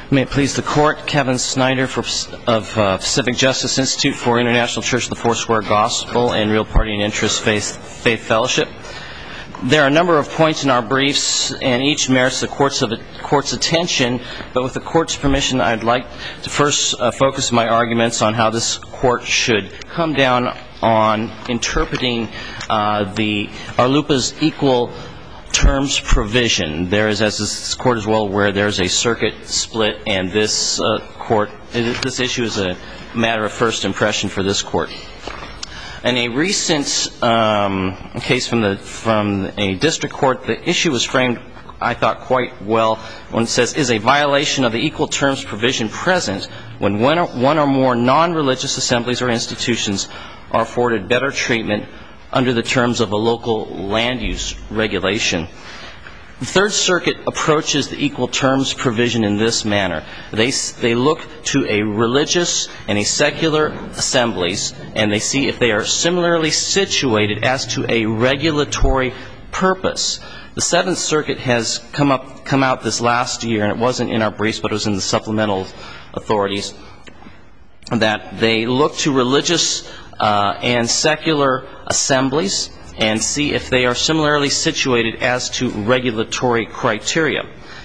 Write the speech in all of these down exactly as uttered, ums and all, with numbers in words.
May it please the Court, Kevin Snyder for, of uh, Pacific Justice Institute for International Church of the Foursquare Gospel and Real Party and Interest Faith, Faith Fellowship. There are a number of points in our briefs, and each merits the court's, of, court's attention, but with the Court's permission, I'd like to first uh, focus my arguments on how this Court should come down on interpreting uh, the RLUIPA's equal terms provision. There is, as this Court is well aware, there is a circuit split, and this uh, Court, this issue is a matter of first impression for this Court. In a recent um, case from the from a district court, the issue was framed, I thought, quite well when it says, is a violation of the equal terms provision present when one or, one or more non-religious assemblies or institutions are afforded better treatment under the terms of a local land use regulation. The Third Circuit approaches the equal terms provision in this manner. They, they look to a religious and a secular assemblies, and they see if they are similarly situated as to a regulatory purpose. The Seventh Circuit has come up, come out this last year, and it wasn't in our briefs, but it was in the supplemental authorities, that they look to religious uh, and secular assemblies and see if they are similarly situated as to regulatory criteria.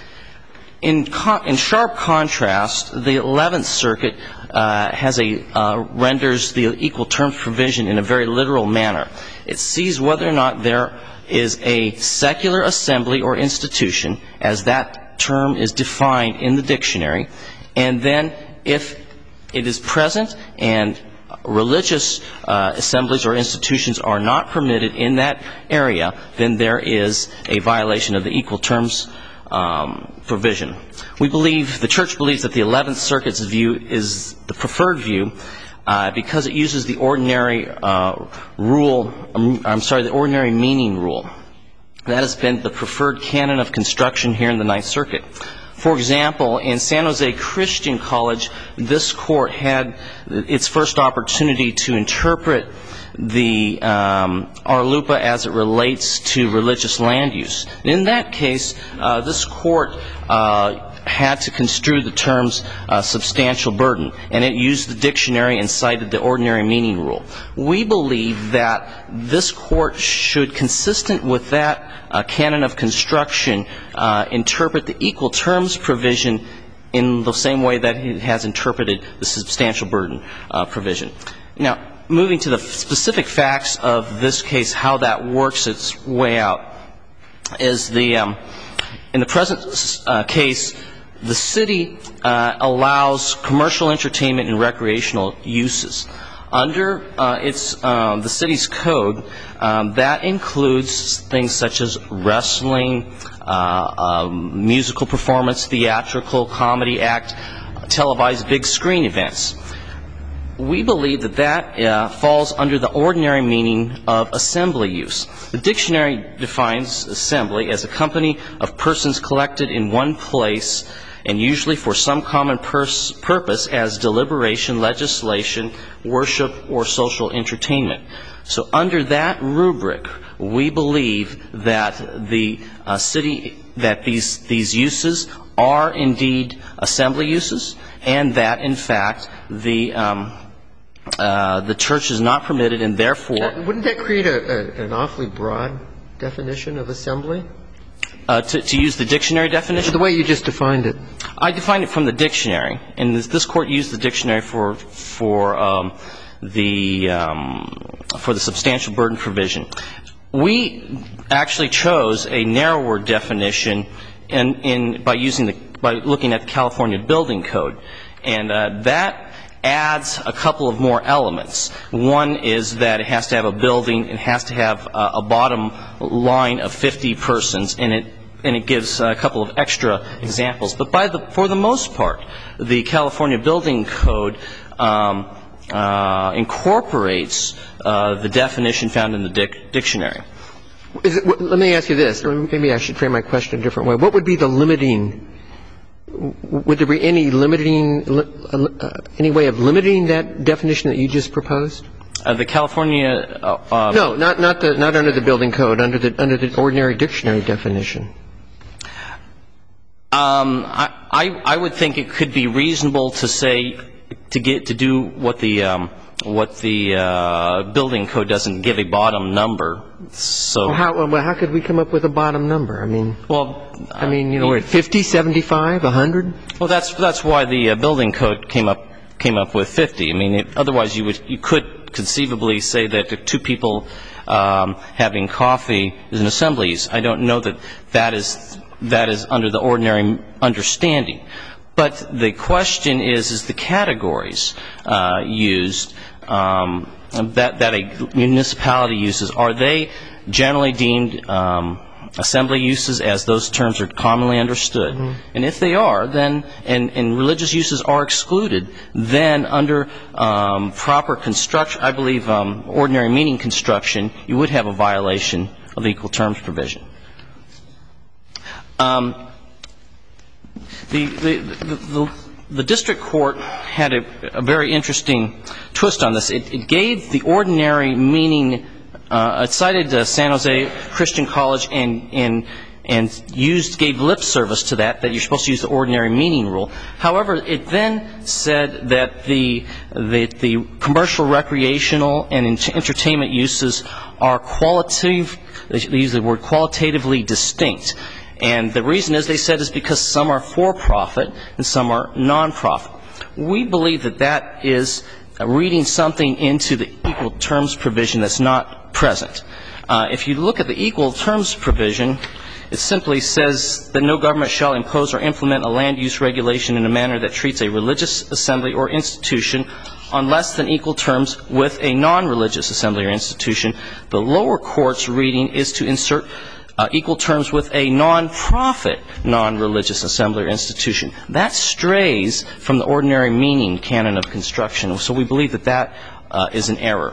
In, con- in sharp contrast, the Eleventh Circuit uh, has a uh, renders the equal terms provision in a very literal manner. It sees whether or not there is a secular assembly or institution, as that term is defined in the dictionary, and then if it is present and religious uh, assemblies or institutions are not permitted in that area, then there is a violation of the equal terms um, provision. We believe, the Church believes that the Eleventh Circuit's view is the preferred view uh, because it uses the ordinary uh, rule, I'm sorry, the ordinary meaning rule. That has been the preferred canon of construction here in the Ninth Circuit. For example, in San Jose Christian College, this court had its first opportunity to interpret the um, RLUIPA as it relates to religious land use. In that case, uh, this court uh, had to construe the terms uh, substantial burden, and it used the dictionary and cited the ordinary meaning rule. We believe that this court should, consistent with that uh, canon of construction, uh, interpret the equal terms provision in the same way that it has interpreted the substantial burden uh, provision. Now, moving to the specific facts of this case, how that works its way out, is the um, in the present uh, case, the city uh, allows commercial entertainment and recreational uses. Under uh, its uh, the city's code, um, that includes things such as wrestling, uh, um, musical performance, theatrical, comedy act, televised big screen events. We believe that that uh, falls under the ordinary meaning of assembly use. The dictionary defines assembly as a company of persons collected in one place and usually for some common pers- purpose as deliberation, legislation, worship, or social entertainment. So under that rubric, we believe that the uh, city, that these, these uses are indeed assembly uses, and that, in fact, the um, uh, the church is not permitted, and therefore... Wouldn't that create a, a, an awfully broad definition of assembly? Uh, to, to use the dictionary definition? The way you just defined it. I defined it from the dictionary, and this, this court used the dictionary for for um, the um, for the substantial burden provision. We actually chose a narrower definition in, in by using the by looking at the California Building Code, and uh, that adds a couple of more elements. One is that it has to have a building, it has to have a, a bottom line of fifty persons, and it and it gives a couple of extra examples. But by the for the most part, the California Building Code um, uh, incorporates uh, the definition found in the dic- dictionary. Is it, let me ask you this, or maybe I should frame my question a different way. What would be the limiting? Would there be any limiting, uh, any way of limiting that definition that you just proposed? Uh, the California. Uh, uh, no, not not the not under the building code, under the under the ordinary dictionary definition. Um, I, I I would think it could be reasonable to say to get to do what the um, what the uh, building code doesn't give a bottom number. So well, how well how could we come up with a bottom number? I mean, well, I mean, you know, we're at fifty, seventy-five, one hundred. Well, that's that's why the uh, building code came up came up with fifty. I mean, it, otherwise you would you could conceivably say that if two people um, having coffee is an assembly use. I don't know that that is that is under the ordinary understanding. But the question is, is the categories uh, used um, that that a municipality uses, are they generally deemed um, assembly uses as those terms are commonly understood? Mm-hmm. And if they are, then and, and religious uses are excluded, then under um, proper construction, I believe um, ordinary meaning construction, you would have a violation of the equal terms provision. Um, The, the, the, the, the district court had a, a very interesting twist on this. It, it gave the ordinary meaning, uh, it cited uh, San Jose Christian College and, and, and used, gave lip service to that, that you're supposed to use the ordinary meaning rule. However, it then said that the, the, the commercial, recreational, and entertainment uses are qualitative, they use the word qualitatively distinct. And the reason is, they said, is because some are for-profit and some are non-profit. We believe that that is reading something into the equal terms provision that's not present. Uh, if you look at the equal terms provision, it simply says that no government shall impose or implement a land use regulation in a manner that treats a religious assembly or institution on less than equal terms with a non-religious assembly or institution. The lower court's reading is to insert Uh, equal terms with a non-profit, non-religious assembly or institution. That strays from the ordinary meaning canon of construction. So we believe that that uh, is an error.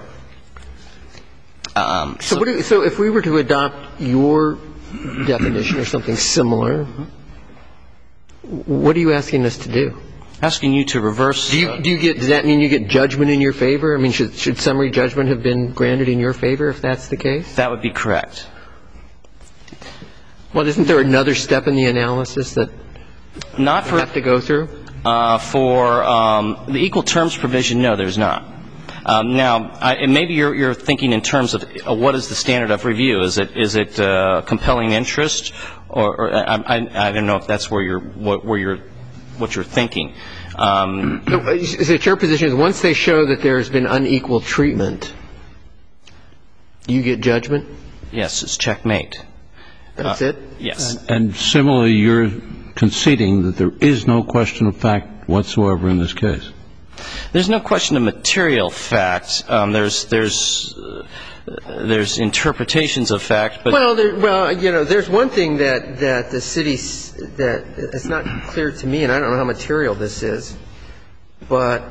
Um, so, so, what do you, so if we were to adopt your definition or something similar, mm-hmm. what are you asking us to do? Asking you to reverse. Do you, do you get? Does that mean you get judgment in your favor? I mean, should, should summary judgment have been granted in your favor if that's the case? That would be correct. Well, isn't there another step in the analysis that not for, you have to go through? Uh, for um, the equal terms provision, no, there's not. Um, now, I, and maybe you're, you're thinking in terms of uh, what is the standard of review? Is it is it uh, compelling interest, or, or I, I, I don't know if that's where you're what, where you're what you're thinking. Um, so, is it your position? Once they show that there's been unequal treatment, you get judgment? Yes, it's checkmate. That's uh, it? Yes. And, and similarly, you're conceding that there is no question of fact whatsoever in this case. There's no question of material fact. Um, there's there's uh, there's interpretations of fact, but well, there, well, you know, there's one thing that that the city that it's not clear to me, and I don't know how material this is, but.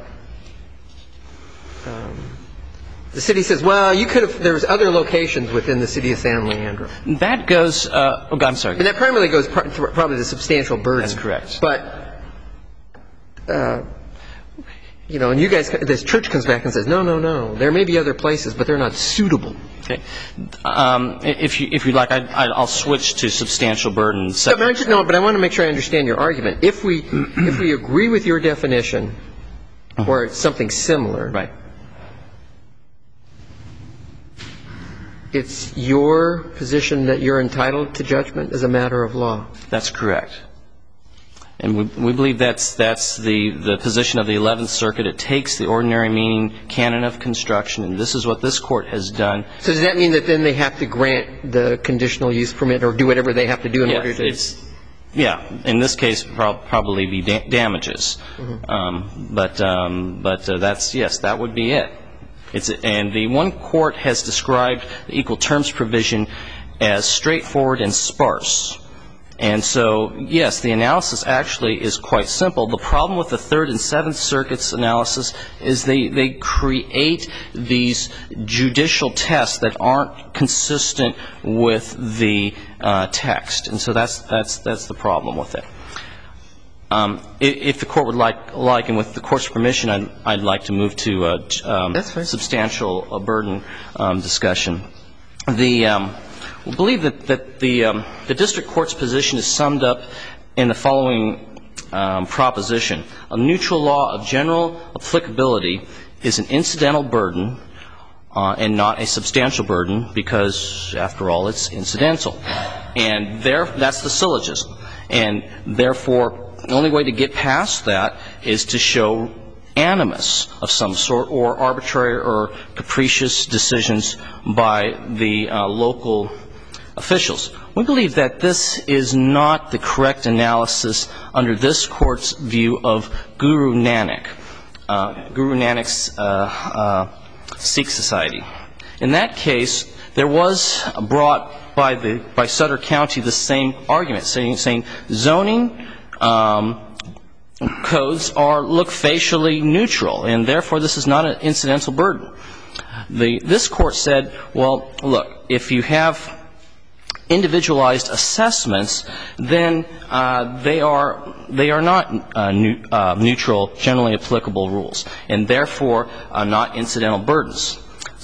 Um, The city says, well, you could have, there's other locations within the city of San Leandro. That goes, uh, oh, I'm sorry. And that primarily goes pr- to probably the substantial burden. That's correct. But, uh, you know, and you guys, this church comes back and says, no, no, no, there may be other places, but they're not suitable. Okay. Um, if you, if you'd like, I, I'll switch to substantial burden. So, no, but I want to make sure I understand your argument. If we, if we agree with your definition, or something similar. Right. It's your position that you're entitled to judgment as a matter of law. That's correct. And we, we believe that's, that's the, the position of the eleventh Circuit. It takes the ordinary meaning canon of construction, and this is what this Court has done. So does that mean that then they have to grant the conditional use permit or do whatever they have to do in yeah, order to? It's, yeah. In this case, prob- probably be da- damages. Mm-hmm. Um, but um, but uh, that's, yes, that would be it. It's, and the one court has described the equal terms provision as straightforward and sparse. And so, yes, the analysis actually is quite simple. The problem with the Third and Seventh Circuit's analysis is they, they create these judicial tests that aren't consistent with the uh, text. And so that's, that's, that's the problem with it. Um, if the Court would like, like, and with the Court's permission, I'd, I'd like to move to a um, substantial uh, burden um, discussion. The, um, we believe that, that the, um, the district court's position is summed up in the following um, proposition. A neutral law of general applicability is an incidental burden uh, and not a substantial burden because, after all, it's incidental. And there, that's the syllogism. And therefore, the only way to get past that is to show animus of some sort or arbitrary or capricious decisions by the uh, local officials. We believe that this is not the correct analysis under this Court's view of Guru Nanak, uh, Guru Nanak's uh, uh, Sikh Society. In that case, there was brought by the by Sutter County the same argument, saying, saying zoning um, codes are look facially neutral, and therefore this is not an incidental burden. The, this court said, well, look, if you have individualized assessments, then uh, they are they are not uh, new, uh, neutral, generally applicable rules, and therefore uh, not incidental burdens.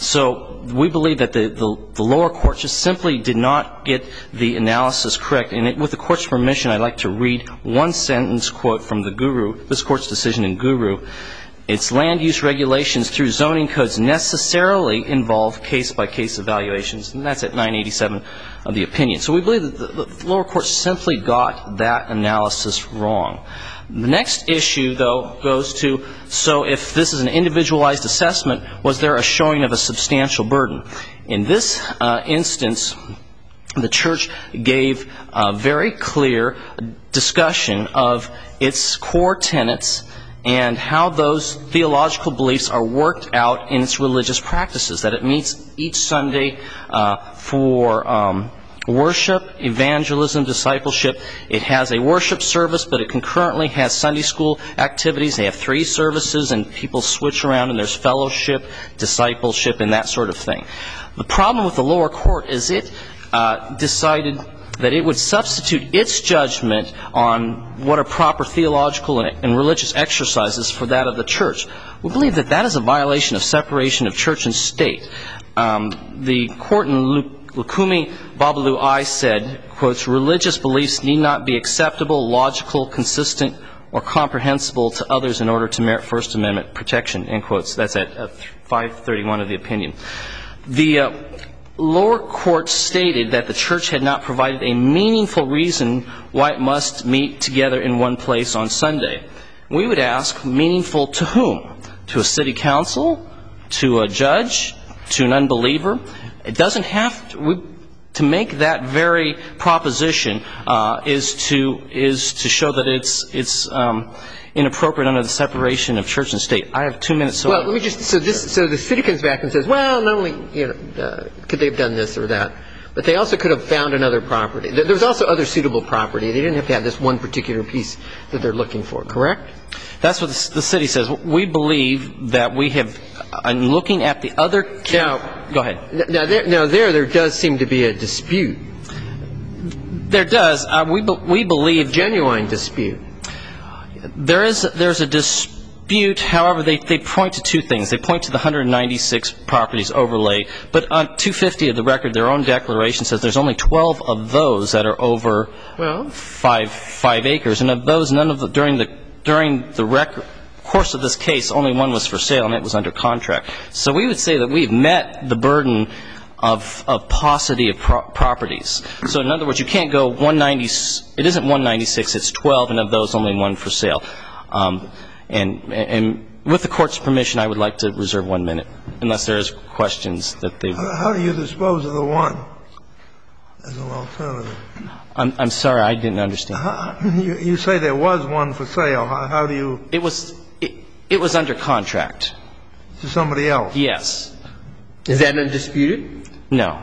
So we believe that the, the, the lower court just simply did not get the analysis correct. And it, with the Court's permission, I'd like to read one sentence quote from the Guru, this Court's decision in Guru. Its land use regulations through zoning codes necessarily involve case-by-case evaluations, and that's at nine eighty-seven of the opinion. So we believe that the, the lower court simply got that analysis wrong. The next issue, though, goes to, so if this is an individualized assessment, was there a showing of a substantial burden? In this uh, instance, the Church gave a very clear discussion of its core tenets and how those theological beliefs are worked out in its religious practices, that it meets each Sunday uh, for um, worship, evangelism, discipleship. It has a worship service, but it concurrently has Sunday school activities. They have three services, and people switch around, and there's fellowship, discipleship, and that sort of thing. The problem with the lower court is it uh, decided that it would substitute its judgment on what are proper theological and, and religious exercises for that of the Church. We believe that that is a violation of separation of church and state. Um, the court in Lukumi Babalu I said, quotes, religious beliefs need not be acceptable, logical, consistent, or comprehensible to others in order to merit First Amendment protection, end quotes. That's at uh, five thirty-one of the opinion. The uh, lower court stated that the Church had not provided a meaningful reason why it must meet together in one place on Sunday. We would ask, meaningful to whom? To a city council? To a judge? To an unbeliever? It doesn't have to, we, to make that very proposition uh, is to is to show that it's it's um, inappropriate under the separation of church and state. I have two minutes. So well, let me just so this so the city comes back and says, well, not only you know uh, could they have done this or that, but they also could have found another property. There was also other suitable property. They didn't have to have this one particular piece that they're looking for. Correct? That's what the city says. We believe that we have, in looking at the other... Now, go ahead. Now there, now there, there does seem to be a dispute. There does. Uh, we, be, we believe... A genuine dispute. There is there's a dispute. However, they, they point to two things. They point to the one hundred ninety-six properties overlay, but on two fifty of the record, their own declaration says there's only twelve of those that are over well, five five acres, and of those, none of the during the during the record, course of this case, only one was for sale, and it was under contract. So we would say that we've met the burden of, of paucity of pro- properties. So in other words, you can't go one ninety. It isn't one ninety-six. It's twelve, and of those, only one for sale. Um, and and with the court's permission, I would like to reserve one minute, unless there's questions that they. How do you dispose of the one as an alternative? I'm, I'm sorry, I didn't understand. How, you, you say there was one for sale. How, how do you? It was it, it was under contract. To somebody else? Yes. Is that undisputed? No.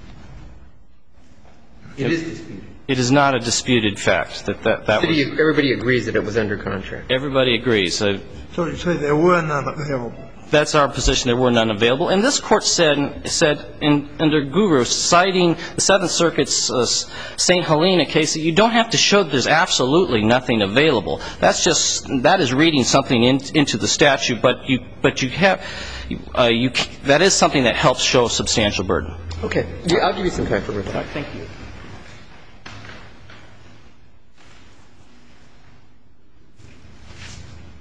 It, it is disputed. It is not a disputed fact that that, that was. Everybody agrees that it was under contract. Everybody agrees. Uh, so you say there were none available. That's our position. There were none available. And this court said, said in, under Guru, citing the Seventh Circuit's uh, Saint Helena case, that you don't have to show that there's absolutely nothing available. That's just, that is reading something in, into the statute, but you, but you have, uh, you, that is something that helps show a substantial burden. Okay. Yeah, I'll give you some time for rebuttal. Thank you.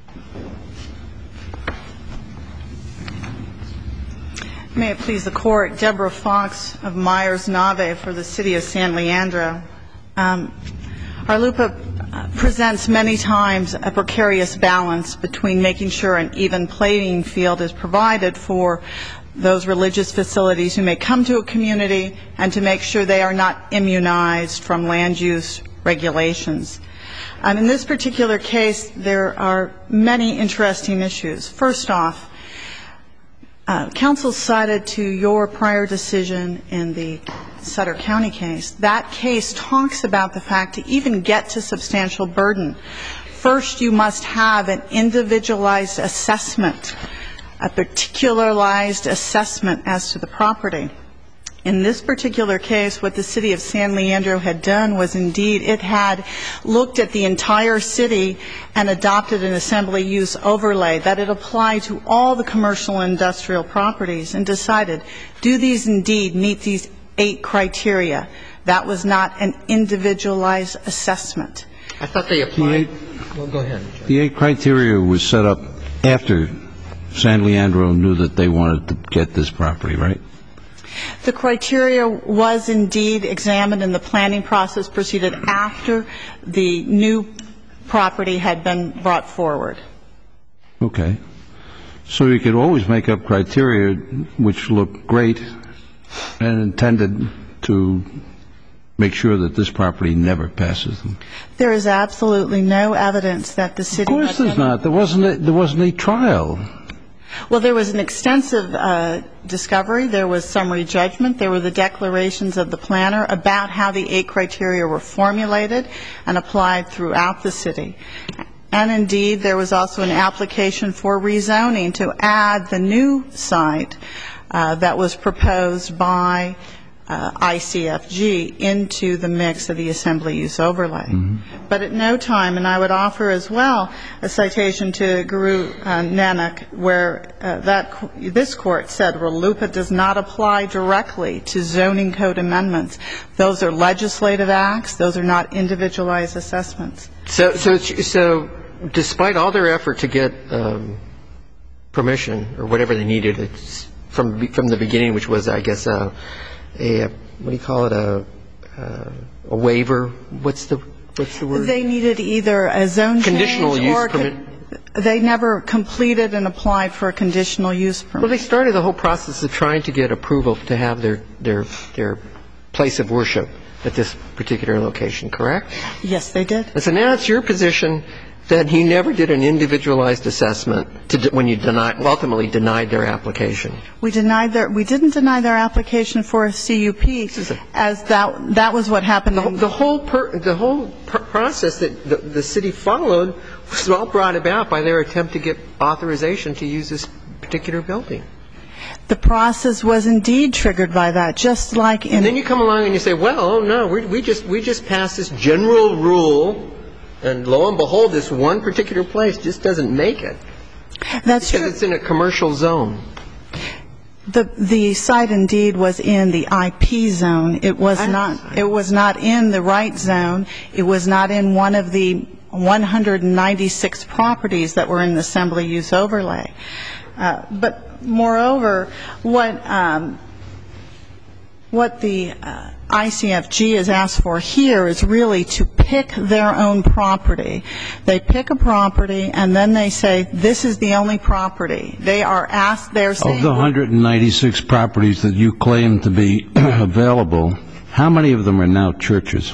May it please the Court, Deborah Fox of Myers-Nave for the City of San Leandro. Um, RLUIPA presents many times a precarious balance between making sure an even playing field is provided for those religious facilities who may come to a community and to make sure they are not immunized from land use regulations. Um, in this particular case, there are many interesting issues. First off, Uh, counsel cited to your prior decision in the Sutter County case. That case talks about the fact to even get to substantial burden, first you must have an individualized assessment, a particularized assessment as to the property. In this particular case, what the City of San Leandro had done was indeed it had looked at the entire city and adopted an assembly use overlay that it applied to all the commercial and industrial properties and decided, do these indeed meet these eight criteria? That was not an individualized assessment. I thought they applied. The eight, well, go ahead. The eight criteria was set up after San Leandro knew that they wanted to get this property, right? The criteria was indeed examined and the planning process proceeded after the new property had been brought forward. Okay. So you could always make up criteria which look great and intended to make sure that this property never passes them. There is absolutely no evidence that the city... Of course there's not. There wasn't a, there wasn't a trial. Well, there was an extensive uh, discovery. There was summary judgment. There were the declarations of the planner about how the eight criteria were formulated and applied throughout the city. And indeed, there was also an application for rezoning to add the new site uh, that was proposed by uh, I C F G into the mix of the assembly use overlay. Mm-hmm. But at no time, and I would offer as well a citation to Guru uh, Nanak, where uh, that this court said RLUIPA does not apply directly to zoning code amendments. Those are legislative acts. Those are not individualized assessments. So, so, so, despite all their effort to get um, permission or whatever they needed it's from from the beginning, which was, I guess, uh, a what do you call it, a uh, a waiver? What's the what's the word? They needed either a zone conditional change use or permit. They never completed and applied for a conditional use permit. Well, they started the whole process of trying to get approval to have their their their place of worship at this particular location, correct? Yes, they did. And so now it's your position that you never did an individualized assessment to, when you deny, ultimately denied their application. We denied their, we didn't deny their application for a C U P, as that that was what happened. The, the whole per, the whole per process that the, the city followed was all brought about by their attempt to get authorization to use this particular building. The process was indeed triggered by that, just like in. And then you come along and you say, well, oh no, we, we just we just passed this general rule. And lo and behold, this one particular place just doesn't make it. That's true. Because it's in a commercial zone. The the site indeed was in the I P zone. It was not. It was not in the right zone. It was not in one of the one hundred ninety-six properties that were in the assembly use overlay. Uh, but moreover, what um, what the uh, I C F G has asked for here is really to pick their own property. They pick a property and then they say, this is the only property. They are asked, they're saying... Of the one hundred ninety-six properties that you claim to be available, how many of them are now churches?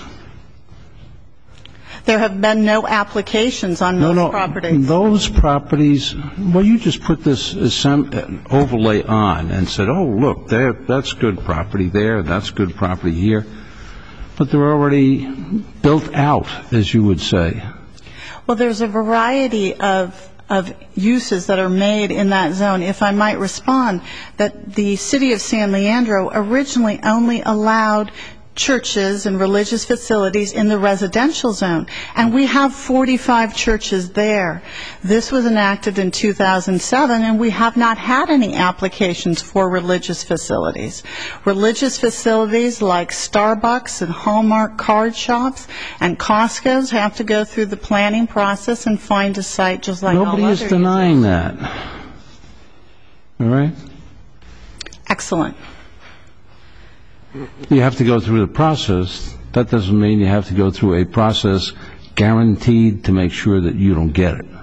There have been no applications on no, those no, properties. Those properties, well, you just put this overlay on and said, oh, look, there, that's good property there, that's good property here. But they're already built out, as you would say. Well, there's a variety of of uses that are made in that zone. If I might respond, that the city of San Leandro originally only allowed churches and religious facilities in the residential zone, and we have forty-five churches there. This was enacted in two thousand seven, and we have not had any applications for religious facilities. Religious facilities like Starbucks and Hallmark card shops and Costco's have to go through the planning process and find a site just like all other Nobody is uses. denying that. All right? Excellent. You have to go through the process. That doesn't mean you have to go through a process guaranteed to make sure that you don't get it.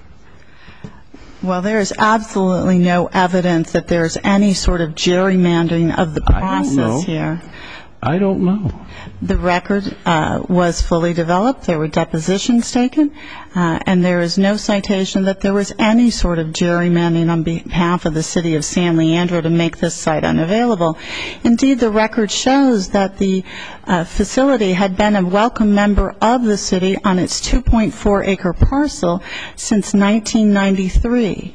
Well, there is absolutely no evidence that there's any sort of gerrymandering of the I don't know. process here. I don't know. The record uh, was fully developed. There were depositions taken, uh, and there is no citation that there was any sort of gerrymandering on behalf of the city of San Leandro to make this site unavailable. Indeed, the record shows that the uh, facility had been a welcome member of the city on its two point four acre parcel since nineteen ninety-three.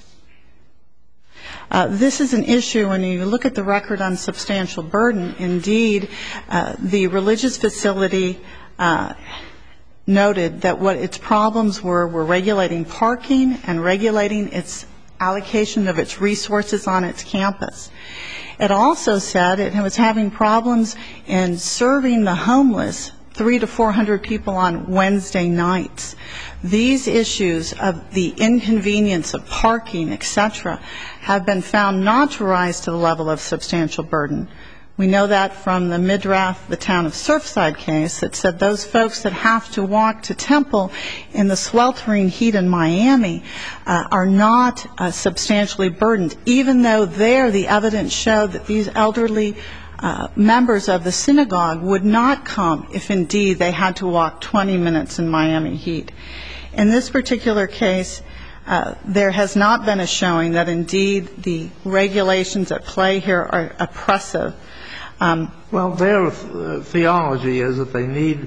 Uh, this is an issue when you look at the record on substantial burden. Indeed, uh, the religious facility uh, noted that what its problems were were regulating parking and regulating its allocation of its resources on its campus. It also said it was having problems in serving the homeless, three to four hundred people on Wednesday nights. These issues of the inconvenience of parking, et cetera, have been found not to rise to the level of substantial burden. We know that from the Midrath, the town of Surfside case, that said those folks that have to walk to Temple in the sweltering heat in Miami uh, are not uh, substantially burdened, even though there the evidence showed that these elderly Uh, members of the synagogue would not come if indeed they had to walk twenty minutes in Miami heat. In this particular case, uh, there has not been a showing that indeed the regulations at play here are oppressive. Um, Well, their uh, theology is that they need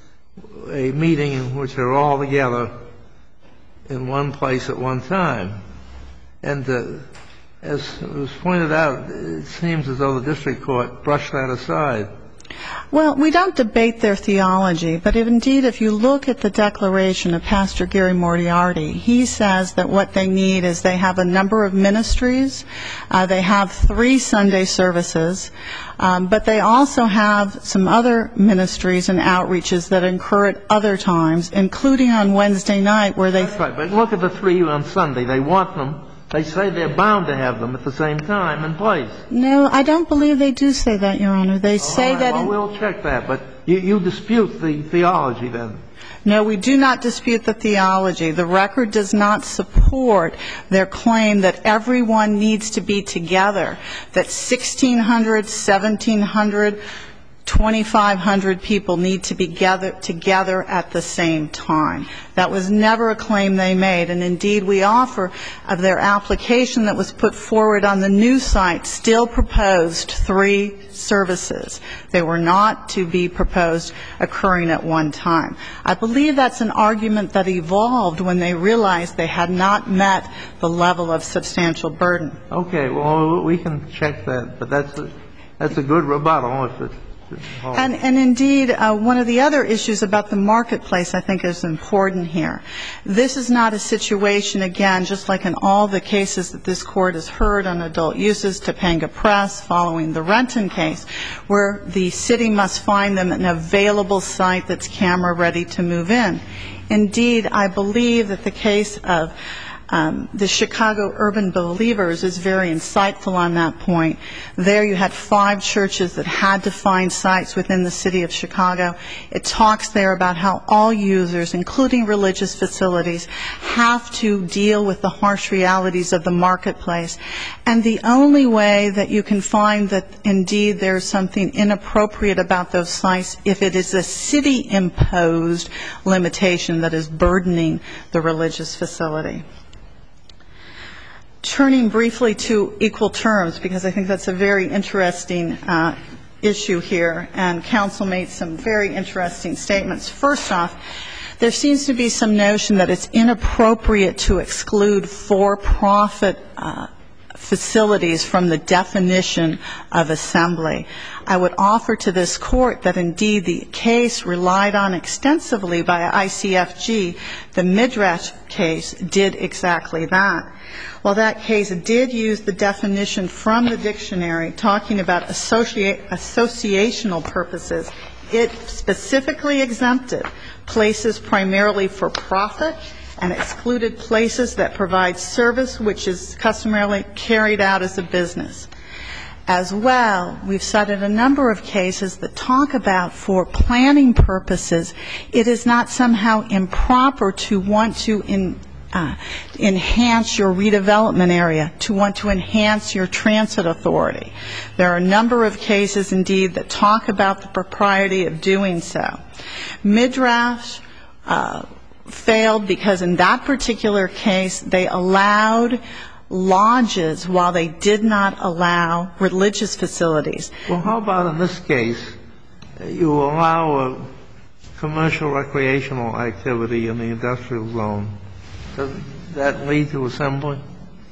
a meeting in which they're all together in one place at one time. And uh, as was pointed out, it seems as though the district court brushed that aside. Well, we don't debate their theology, but if indeed if you look at the declaration of Pastor Gary Moriarty, he says that what they need is they have a number of ministries, uh, they have three Sunday services, um, but they also have some other ministries and outreaches that occur at other times, including on Wednesday night where they... That's right, but look at the three on Sunday. They want them. They say they're bound to have them at the same time and place. No, I don't believe they do say that, Your Honor. They say All right, that... well, in... we'll check that, but you, you dispute the theology then. No, we do not dispute the theology. The record does not support their claim that everyone needs to be together, that sixteen hundred, seventeen hundred, twenty-five hundred people need to be gather, together at the same time. That was never a claim they made, and indeed we offer of their application that was put forward on the new site still proposed three services. They were not to be proposed occurring at one time. I believe that's an argument that evolved when they realized they had not met the level of substantial burden. Okay, well, we can check that, but that's a, that's a good rebuttal if it's... And, and indeed, uh, one of the other issues about the marketplace I think is important here. This is not a situation, again, just like in all the cases that this Court has heard on adult uses, Topanga Press, following the Renton case, where the city must find them an available site that's camera ready to move in. Indeed, I believe that the case of Um, the Chicago Urban Believers is very insightful on that point. There you had five churches that had to find sites within the city of Chicago. It talks there about how all users, including religious facilities, have to deal with the harsh realities of the marketplace. And the only way that you can find that indeed there's something inappropriate about those sites if it is a city-imposed limitation that is burdening the religious facility. Turning briefly to equal terms, because I think that's a very interesting uh, issue here, and counsel made some very interesting statements. First off, there seems to be some notion that it's inappropriate to exclude for-profit uh, facilities from the definition of assembly. I would offer to this Court that indeed the case relied on extensively by I C F G, the Midrash case, did exactly that. While that case did use the definition from the dictionary talking about associate, associational purposes, it specifically exempted places primarily for profit and excluded places that provide service which is customarily carried out as a business. As well, we've cited a number of cases that talk about for planning purposes, it is not somehow improper to want to in, uh, enhance your redevelopment area, to want to enhance your transit authority. There are a number of cases, indeed, that talk about the propriety of doing so. Midrash uh, failed because in that particular case, they allowed lodges while they did not allow religious facilities. Well, how about in this case, you allow a commercial recreational activity in the industrial zone? Does that lead to assembly?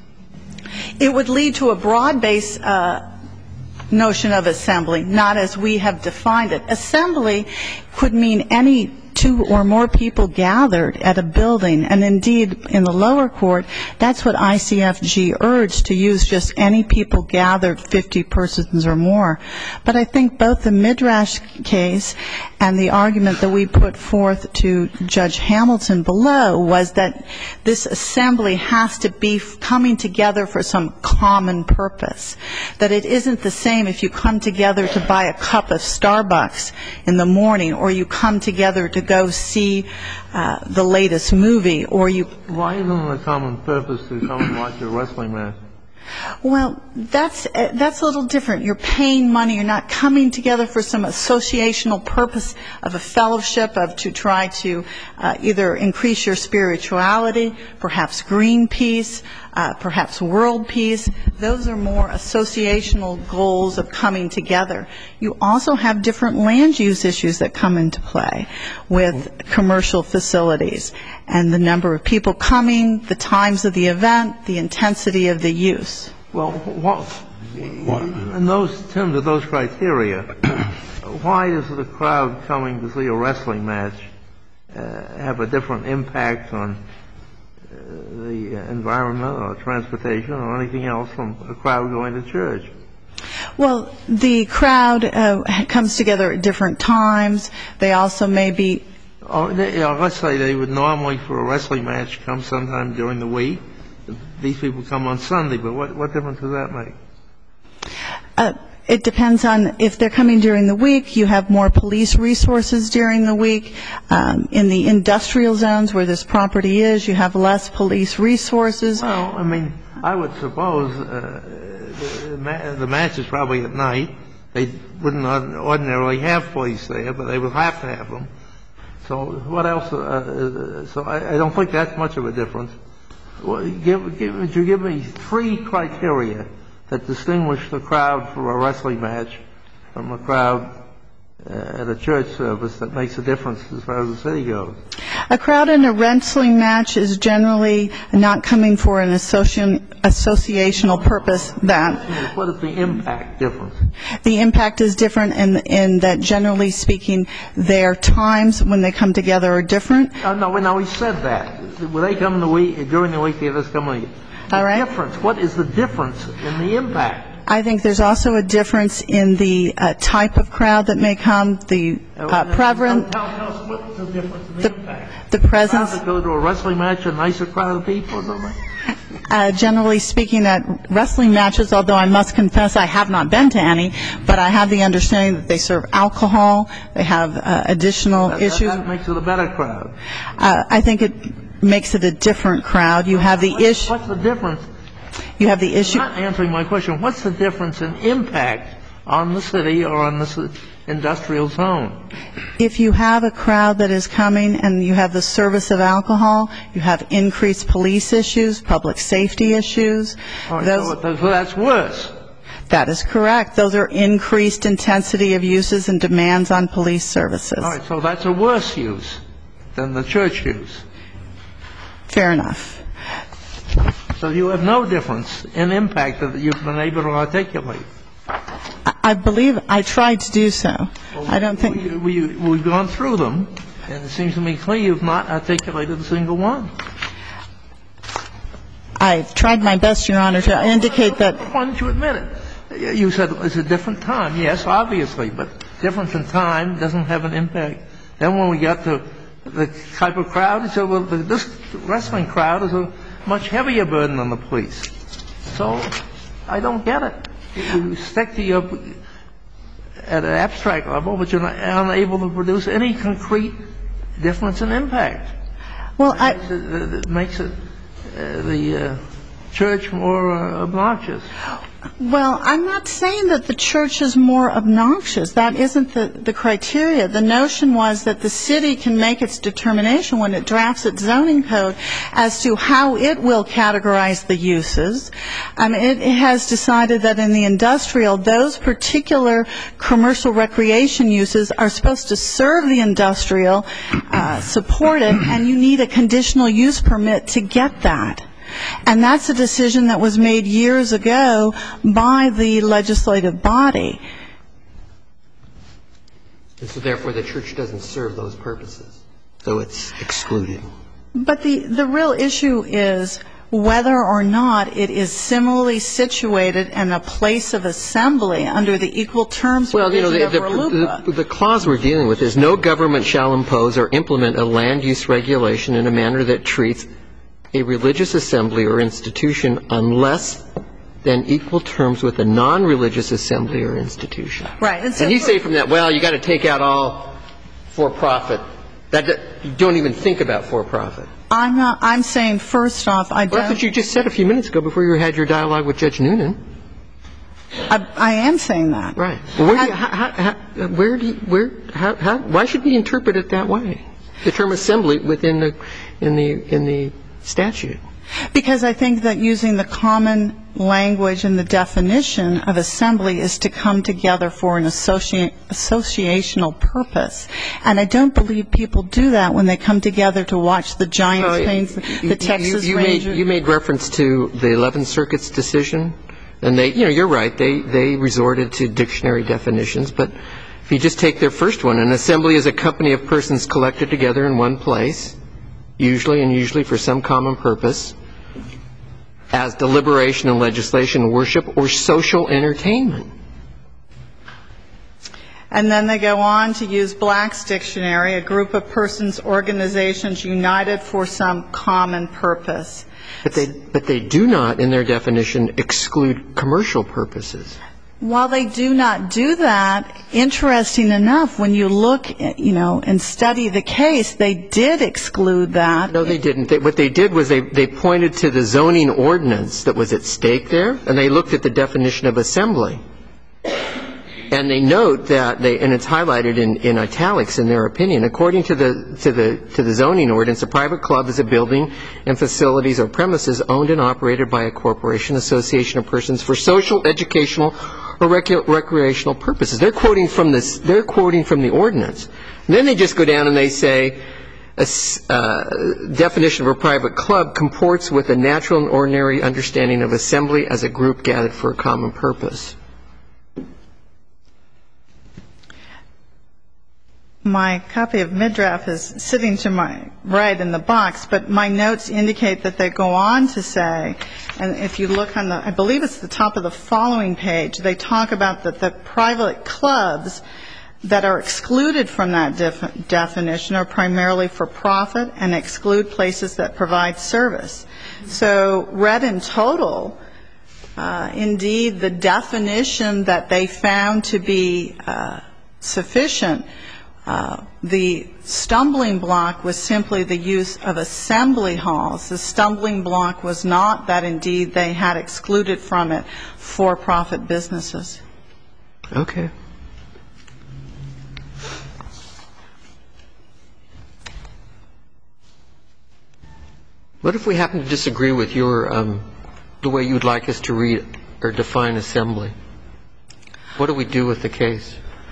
It would lead to a broad-based uh, notion of assembly, not as we have defined it. Assembly could mean any two or more people gathered at a building, and indeed in the lower court, that's what I C F G urged, to use just any people gathered, fifty persons or more. But I think both the Midrash case and the argument that we put forth to Judge Hamilton below was that this assembly has to be coming together for some common purpose, that it isn't the same if you come together to buy a cup of Starbucks in the morning, or you come together to go see uh, the latest movie, or you... Why isn't it a common purpose to come and watch a wrestling match? Well, that's uh, that's a little different. You're paying money. You're not coming together for some associational purpose of a fellowship, of to try to uh, either increase your spirituality, perhaps Greenpeace, uh, perhaps world peace. Those are more associational goals of coming together. You also have different land use issues that come into play with commercial facilities, and the number of people coming, the times of the event, the intensity of the use. Well, what, in those terms of those criteria, why does the crowd coming to see a wrestling match uh, have a different impact on uh, the environment or transportation or anything else from a crowd going to church? Well, the crowd uh, comes together at different times. They also may be... Oh, they, you know, let's say they would normally, for a wrestling match, come sometime during the week. These people come on Sunday, but what, what difference does that make? Uh, it depends on if they're coming during the week. You have more police resources during the week. Um, in the industrial zones where this property is, you have less police resources. Well, I mean, I would suppose uh, the, ma- the match is probably at night. They wouldn't ordinarily have police there, but they would have to have them. So what else? Uh, so I, I don't think that's much of a difference. Well, give, give, would you give me three criteria that distinguish the crowd for a wrestling match from a crowd uh, at a church service that makes a difference as far as the city goes? A crowd in a wrestling match is generally not coming for an associ- associational purpose. That what is the impact difference? The impact is different in, in that, generally speaking, their times when they come together are different. Oh, no, no, we said that. When they come in the week, during the week, they just come in. All right. Difference. What is the difference in the impact? I think there's also a difference in the uh, type of crowd that may come, the uh, prevalent. Tell, tell us what's the difference in the, the impact. The presence. Crowd that go to a wrestling match, a nicer crowd of people or something? Uh, generally speaking, at wrestling matches, although I must confess I have not been to any, but I have the understanding that they serve alcohol, they have uh, additional that, issues. That makes it a better crowd. Uh, I think it makes it a different crowd. You have the issue. What's the difference? You have the issue. You're not answering my question. What's the difference in impact on the city or on the industrial zone? If you have a crowd that is coming and you have the service of alcohol, you have increased police issues, public safety issues. All right, Those, so, so that's worse. That is correct. Those are increased intensity of uses and demands on police services. All right, so that's a worse use than the church use. Fair enough. So you have no difference in impact that you've been able to articulate. I believe I tried to do so. I don't think... We, we, we've gone through them, and it seems to me clear you've not articulated a single one. I've tried my best, Your Honor, to indicate that... Why don't you admit it? You said it's a different time. Yes, obviously, but difference in time doesn't have an impact. Then when we got to the type of crowd, you said, well, this wrestling crowd is a much heavier burden on the police. So I don't get it. You stick to your, at an abstract level, but you're not, unable to produce any concrete difference in impact. Well, I... It makes it, uh, the uh, church more uh, obnoxious. Well, I'm not saying that the church is more obnoxious. That isn't the, the criteria. The notion was that the city can make its determination when it drafts its zoning code as to how it will categorize the uses. Um, it, it has decided that in the industrial, those particular commercial recreation uses are supposed to serve the industrial, uh, support it, and you need a conditional use permit to get that. And that's a decision that was made years ago by the legislative body. And so therefore the church doesn't serve those purposes, so it's excluded. But the, the real issue is whether or not it is similarly situated in a place of assembly under the equal terms well, you know, the, of RLUIPA. the, the, the clause we're dealing with is no government shall impose or implement a land use regulation in a manner that treats a religious assembly or institution unless than equal terms with a non-religious assembly or institution. Right. And, so and you say from that, well, you got to take out all for-profit. That, you don't even think about for-profit. I'm not. I'm saying first off, I don't. Well, that's what you just said a few minutes ago before you had your dialogue with Judge Noonan. I, I am saying that. Right. Well, where do you, how, how, where do you, where, how, how, why should we interpret it that way? The term assembly within the, in the, in the statute. Because I think that using the common language and the definition of assembly is to come together for an associ- associational purpose. And I don't believe people do that when they come together to watch the Giants uh, games, the you, Texas you, you Rangers. Made, you made reference to the eleventh Circuit's decision. And they, you know, you're right. They, they resorted to dictionary definitions. But if you just take their first one, an assembly is a company of persons collected together in one place, usually and usually for some common purpose, as deliberation and legislation, worship, or social entertainment. And then they go on to use Black's dictionary, a group of persons, organizations united for some common purpose. But they, but they do not, in their definition, exclude commercial purposes. While they do not do that, interesting enough, when you look, you know, and study the case, they did exclude that. No, they didn't. They, what they did was they, they pointed to the zoning ordinance that was at stake there, and they looked at the definition of assembly. And they note that they, and it's highlighted in, in italics in their opinion, according to the, to the, to the zoning ordinance, a private club is a building and facilities or premises owned and operated by a corporation, association of persons for social, educational, or rec- recreational purposes. They're quoting from this, they're quoting from the ordinance. And then they just go down and they say, a uh, definition of a private club comports with a natural and ordinary understanding of assembly as a group gathered for a common purpose. My copy of Middraft is sitting to my right in the box, but my notes indicate that they go on to say, and if you look on the, I believe it's the top of the following page, they talk about that the private clubs that are excluded from that def- definition are primarily for profit and exclude places that provide service. So read in total, uh, indeed, the definition that they found to be uh, sufficient, Uh, the stumbling block was simply the use of assembly halls. The stumbling block was not that, indeed, they had excluded from it for-profit businesses. Okay. What if we happen to disagree with your, um, the way you'd like us to read or define assembly? What do we do with the case?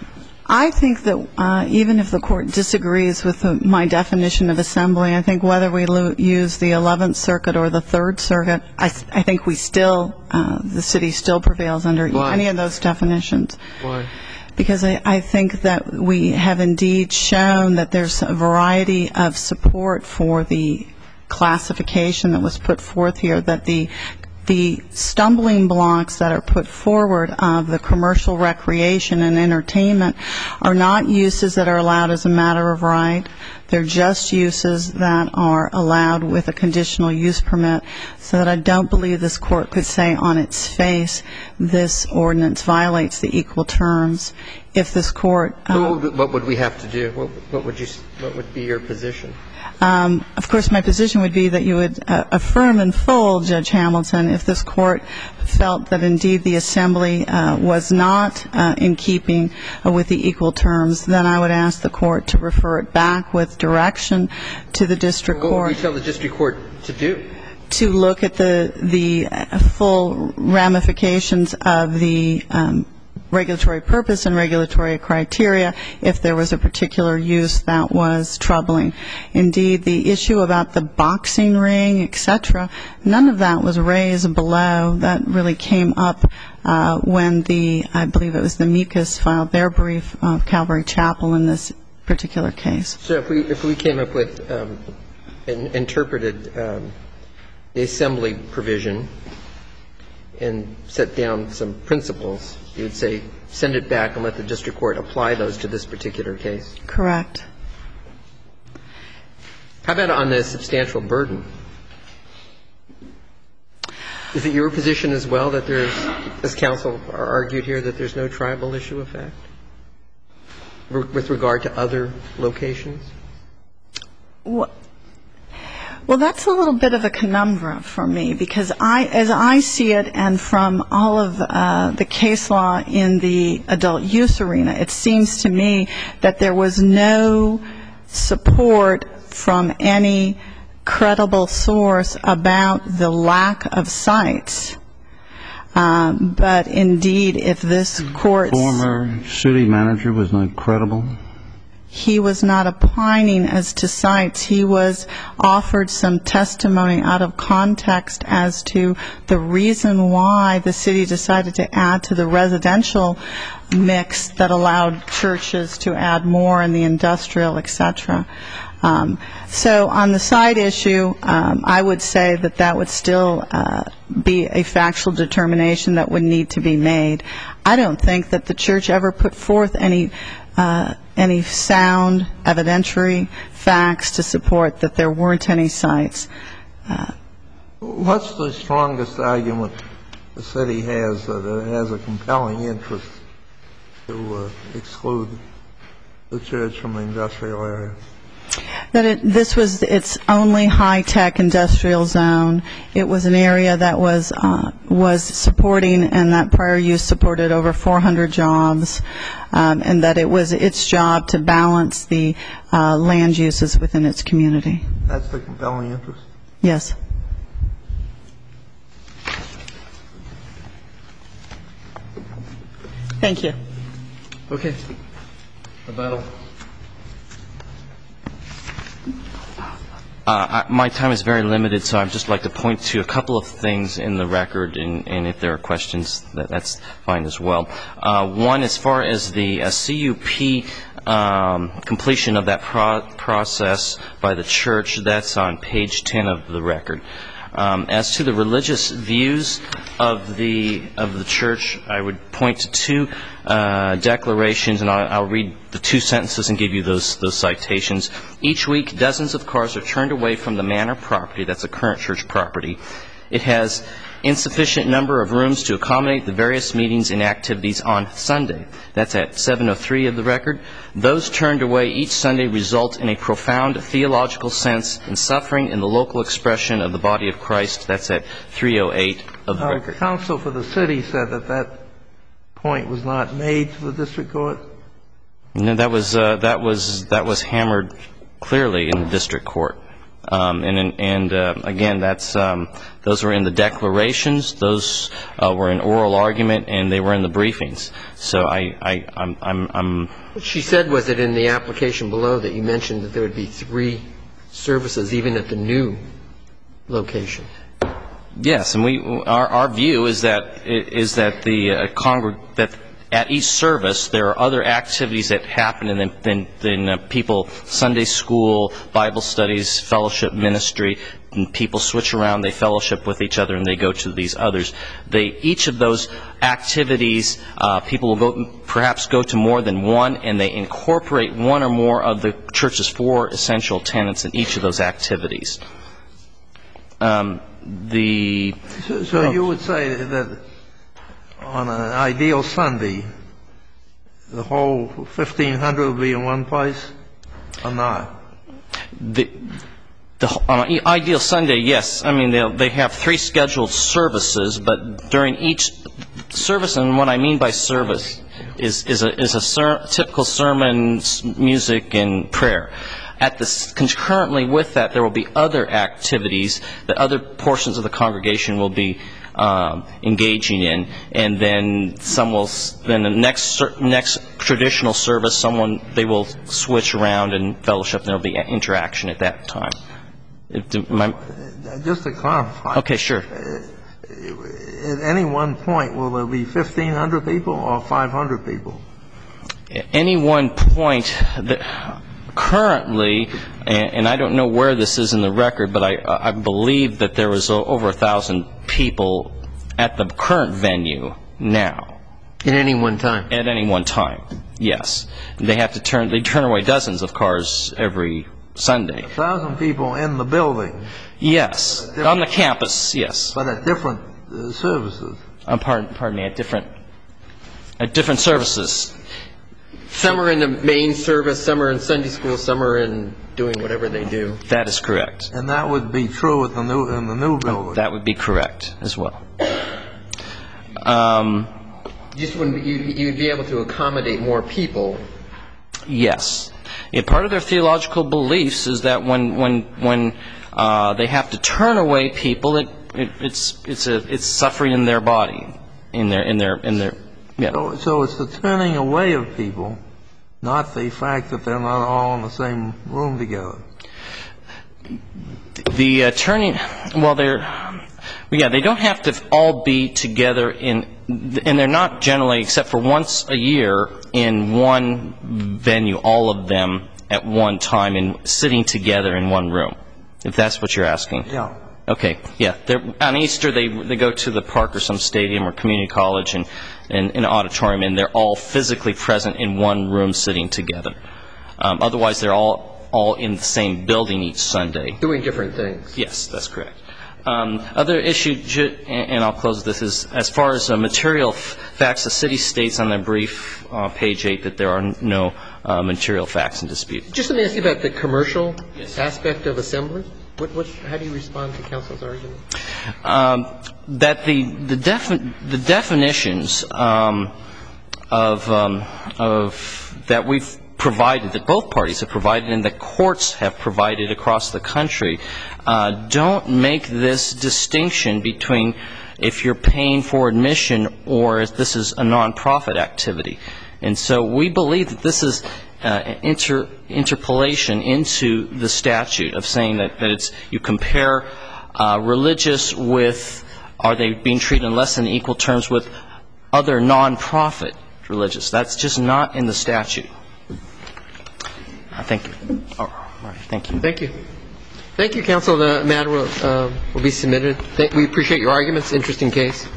I think that uh, even if the court disagrees with the, my definition of assembly, I think whether we lo- use the eleventh Circuit or the Third Circuit, I, I think we still, uh, the city still prevails under Why? any of those definitions. Why? Because I, I think that we have indeed shown that there's a variety of support for the classification that was put forth here, that the the stumbling blocks that are put forward of the commercial recreation and entertainment are not uses that are allowed as a matter of right. They're just uses that are allowed with a conditional use permit, so that I don't believe this court could say on its face this ordinance violates the equal terms. If this court... Uh, what, would, what would we have to do? What, what would you? What would be your position? Um, of course, my position would be that you would uh, affirm in full, Judge Hamilton, if this court felt that indeed the assembly uh, was not uh, in keeping uh, with the equal terms, then I would ask the court to refer it back with direction to the district what court. What would you tell the district court to do? To look at the, the full ramifications of the um, regulatory purpose and regulatory criteria if there was a particular use that was troubling. Indeed, the issue about the boxing ring, et cetera, none of that was raised below. That really came up uh, when the, I believe it was the amicus filed their brief of Calvary Chapel in this particular case. So if we if we came up with um, an interpreted um, the assembly provision and set down some principles, you would say send it back and let the district court apply those to this particular case? Correct. How about on the substantial burden? Is it your position as well that there's, as counsel argued here, that there's no tribal issue of fact with regard to other locations? Well, Well, that's a little bit of a conundrum for me, because I, as I see it, and from all of uh, the case law in the adult use arena, it seems to me that there was no support from any credible source about the lack of sites. Um, but indeed, if this court... Former city manager was not credible? He was not opining as to sites. He was offered some testimony out of context as to the reason why the city decided to add to the residential mix that allowed churches to add more in the industrial, et cetera. Um, so on the side issue, um, I would say that that would still uh, be a factual determination that would need to be made. I don't think that the church ever put forth any uh, any sound evidentiary facts to support that there weren't any sites. Uh, What's the strongest argument the city has that it has a compelling interest to uh, exclude the church from the industrial area? That it, this was its only high-tech industrial zone. It was an area that was uh, was supporting, and that prior use supported over four hundred jobs, um, and that it was its job to balance the uh, land uses within its community. That's the compelling interest? Yes. Thank you. Okay. Rebuttal. Uh, I, my time is very limited, so I'd just like to point to a couple of things in the record, and, and if there are questions, that, that's fine as well. Uh, one, as far as the uh, C U P um, completion of that pro- process by the church, that's on page ten of the record. Um, as to the religious views of the of the church, I would point to two uh, declarations, and I'll, I'll read the two sentences and give you those those citations. Each week, dozens of cars are turned away from the manor property. That's a current church property. It has insufficient number of rooms to accommodate the various meetings and activities on Sunday. That's at seven oh three of the record. Those turned away each Sunday result in a profound theological sense and suffering in the local expression of the body of Christ. That's at three oh eight of the Now, record. counsel for the city said that that point was not made to the district court? No, that was uh, that was that was hammered clearly in the district court. Um, and and uh, again, that's um, those were in the declarations, those uh, were in oral argument, and they were in the briefings. So I, I, I'm, I'm, I'm What she said was that in the application below that you mentioned that there would be three services even at the new location. Yes, and we our our view is that is that the uh, congreg that at each service there are other activities that happen, and then then, then uh, people Sunday school, Bible studies, fellowship ministry, and people switch around, they fellowship with each other, and they go to these others. They each of those activities, uh, people will go perhaps go to more than one, and they incorporate one or more of the church's four essential tenets in each of those activities. Um, the so, so you would say that on an ideal Sunday, the whole fifteen hundred would be in one place, or not? The, the on an ideal Sunday, yes. I mean, they they have three scheduled services, but during each service, and what I mean by service is is a is a ser, typical sermon, music, and prayer. At the, concurrently with that, there will be other activities that other portions of the congregation will be um, engaging in, and then some will. Then the next next traditional service, someone they will switch around and fellowship, and there will be interaction at that time. If, my, Just to clarify. Okay, sure. At any one point, will there be fifteen hundred people or five hundred people? At any one point. The, Currently, and I don't know where this is in the record, but I, I believe that there was over a thousand people at the current venue now. At any one time? At any one time, yes. They have to turn, they turn away dozens of cars every Sunday. A thousand people in the building? Yes, on the campus, yes. But at different uh, services? Um, pardon, pardon me, at different, at different services. Some are in the main service, some are in Sunday school, some are in doing whatever they do. That is correct. And that would be true at the new, in the new building? That would be correct as well. Um, You just wouldn't, you, you'd be able to accommodate more people. Yes. Yeah, part of their theological beliefs is that when when when uh, they have to turn away people, it, it it's it's a it's suffering in their body, in their in their in their. Yeah. So, so it's the turning away of people, not the fact that they're not all in the same room together. The uh, turning, well, they're, yeah, they don't have to all be together in, and they're not generally, except for once a year, in one venue, all of them at one time and sitting together in one room, if that's what you're asking. Yeah. Okay, yeah. They're, on Easter, they they go to the park or some stadium or community college and, and in an auditorium, and they're all physically present in one room sitting together. Um, otherwise, they're all all in the same building each Sunday. Doing different things. Yes, that's correct. Um, other issue, and, and I'll close with this, is as far as uh, material f- facts, the city states on their brief, uh, page eight, that there are no uh, material facts in dispute. Just let me ask you about the commercial Yes. aspect of assembly. What, what, how do you respond to counsel's argument? Um, that the the, defi- the definitions um, of um, of that we've provided, that both parties have provided, and the courts have provided across the country, uh, don't make this distinction between if you're paying for admission or if this is a nonprofit activity. And so we believe that this is uh, inter, interpolation into the statute of saying that, that it's you compare uh, religious with, are they being treated in less than equal terms with other nonprofit religious. That's just not in the statute. Uh, thank you. All right, thank you. Thank you. Thank you, counsel. The matter will, uh, will be submitted. Thank, we appreciate your arguments. Interesting case.